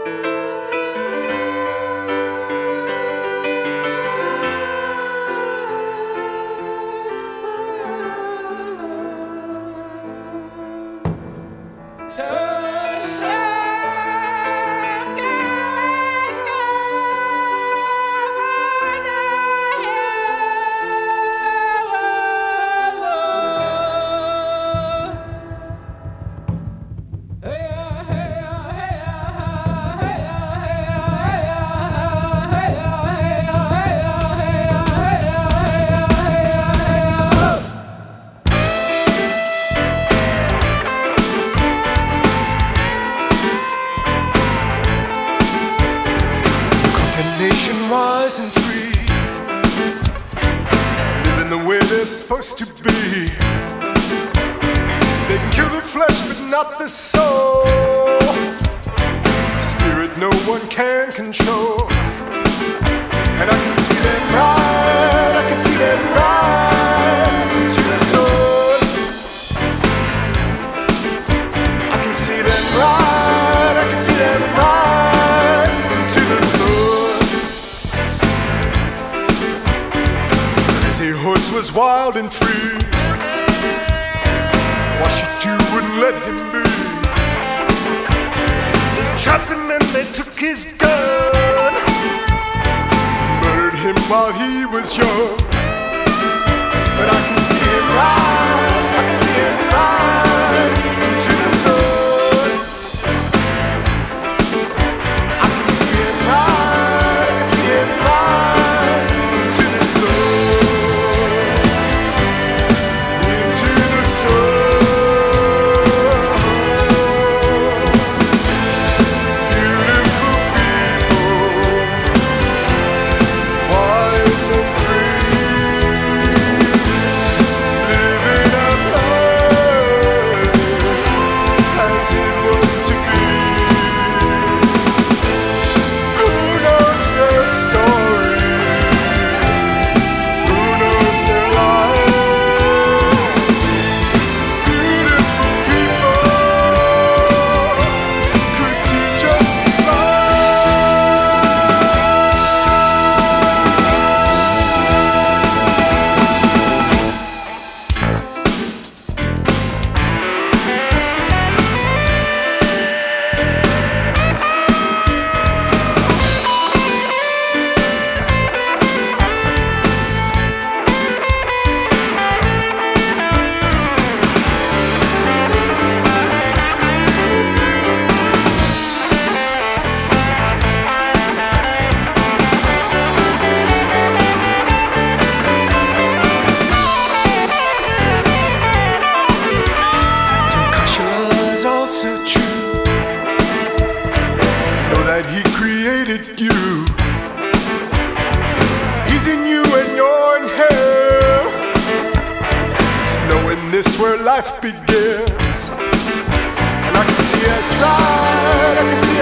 Wise and free, living the way they're supposed to be. They can kill the flesh but not the soul. Spirit no one can control. And I can see them ride, I can see them ride to the soul. I can see them ride, I can see them ride to the soul. The horse was wild and free. Washington wouldn't let him be. They trapped him and they took his gun, murdered him while he was young. But I can see him ride, I can see him ride into the sun. I can see him ride, I can see him ride into the sun. He created you. He's in you and you're in hell. It's knowing this where life begins. And I can see us ride, I can see